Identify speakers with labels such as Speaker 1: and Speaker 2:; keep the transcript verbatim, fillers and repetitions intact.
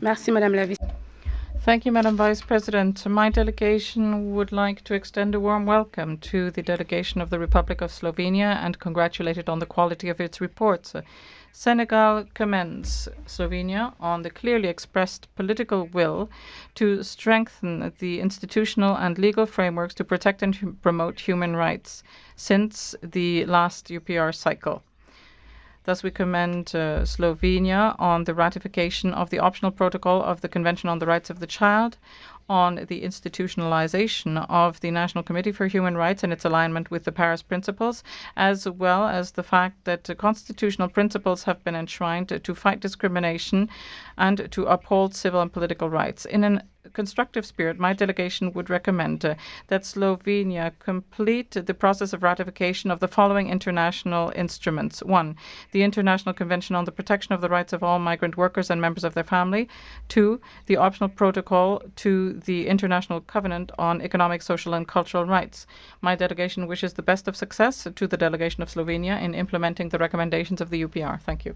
Speaker 1: Merci, Madame la Vice.
Speaker 2: Thank you, Madam Vice President. My delegation would like to extend a warm welcome to the delegation of the Republic of Slovenia and congratulate it on the quality of its reports. Senegal commends Slovenia on the clearly expressed political will to strengthen the institutional and legal frameworks to protect and hu- promote human rights since the last U P R cycle. Thus, we commend uh, Slovenia on the ratification of the optional protocol of the Convention on the Rights of the Child, on the institutionalization of the National Committee for Human Rights and its alignment with the Paris Principles, as well as the fact that uh, constitutional principles have been enshrined to fight discrimination and to uphold civil and political rights. In a constructive spirit, my delegation would recommend uh, that Slovenia complete the process of ratification of the following international instruments. One, the International Convention on the Protection of the Rights of All Migrant Workers and Members of their Family. Two, the optional protocol to the International Covenant on Economic, Social and Cultural Rights. My delegation wishes the best of success to the delegation of Slovenia in implementing the recommendations of the U P R. Thank you.